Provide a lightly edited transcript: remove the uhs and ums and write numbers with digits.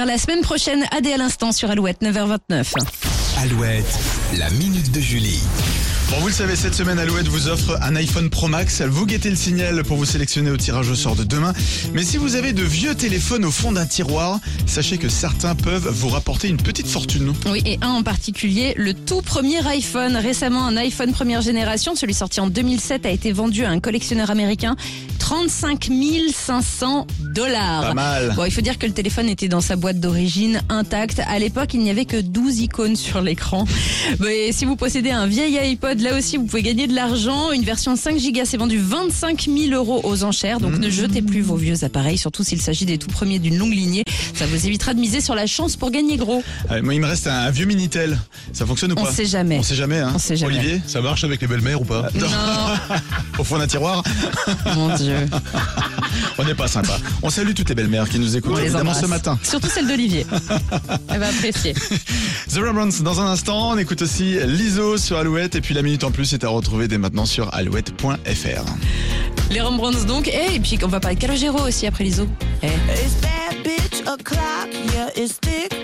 découvrir la semaine prochaine. AD à l'instant sur Alouette, 9h29. Alouette, la minute de Julie. Bon, vous le savez, cette semaine, Alouette vous offre un iPhone Pro Max. Vous guettez le signal pour vous sélectionner au tirage au sort de demain. Mais si vous avez de vieux téléphones au fond d'un tiroir, sachez que certains peuvent vous rapporter une petite fortune. Oui, et un en particulier, le tout premier iPhone. Récemment, un iPhone première génération, celui sorti en 2007, a été vendu à un collectionneur américain. 35 500 $. Pas mal. Bon, il faut dire que le téléphone était dans sa boîte d'origine intacte. À l'époque, il n'y avait que 12 icônes sur l'écran. Et si vous possédez un vieil iPod, là aussi, vous pouvez gagner de l'argent. Une version 5 Go s'est vendue 25 000 € aux enchères. Donc ne jetez plus vos vieux appareils, surtout s'il s'agit des tout premiers d'une longue lignée. Ça vous évitera de miser sur la chance pour gagner gros. Moi, il me reste un vieux Minitel. Ça fonctionne ou pas? On sait jamais. On sait jamais, hein. On sait jamais. Olivier, Ça marche avec les belles-mères ou pas? Non, au fond d'un tiroir, mon Dieu. on n'est pas sympa. On salue toutes les belles-mères qui nous écoutent On les évidemment embrasse. ce matin. Surtout celle d'Olivier. Elle va apprécier. The Rembrandts dans un instant. On écoute aussi l'ISO sur Alouette. Et puis la minute en plus est à retrouver dès maintenant sur alouette.fr. Les Rembrandts donc. Et puis on va parler de Calogero aussi après l'ISO. It's that bitch o'clock, yeah, it's thick